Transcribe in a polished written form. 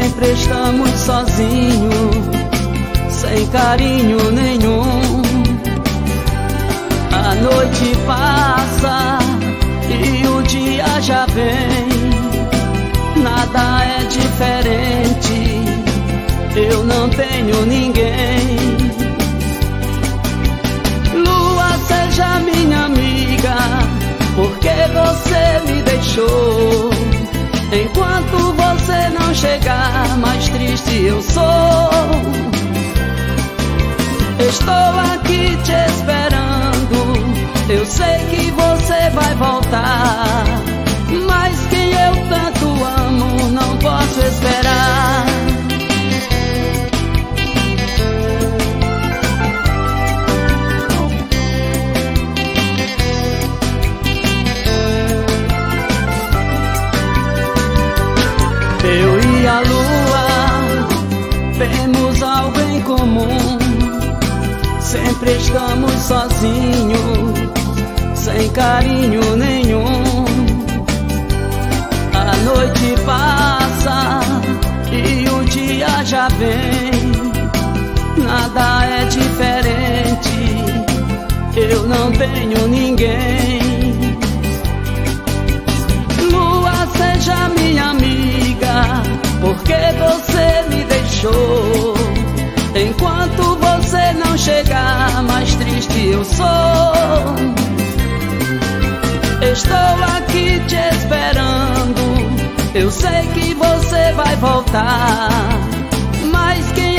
Sempre estamos sozinhos, sem carinho nenhum. A noite passa e o dia já vem. Nada é diferente, eu não tenho ninguém. Lua, seja minha amiga, porque você me deixou. Enquanto você não chegar, mais triste eu sou. Estou aqui te esperando, eu sei que você vai voltar, mas quem eu tanto amo não posso esperar. Eu e a lua temos algo em comum. Sempre estamos sozinhos, sem carinho nenhum. A noite passa e o dia já vem. Nada é diferente, eu não tenho ninguém. Lua, seja minha amiga, porque você me deixou. Enquanto você não chegar, mais triste eu sou. Estou aqui te esperando, eu sei que você vai voltar, mas quem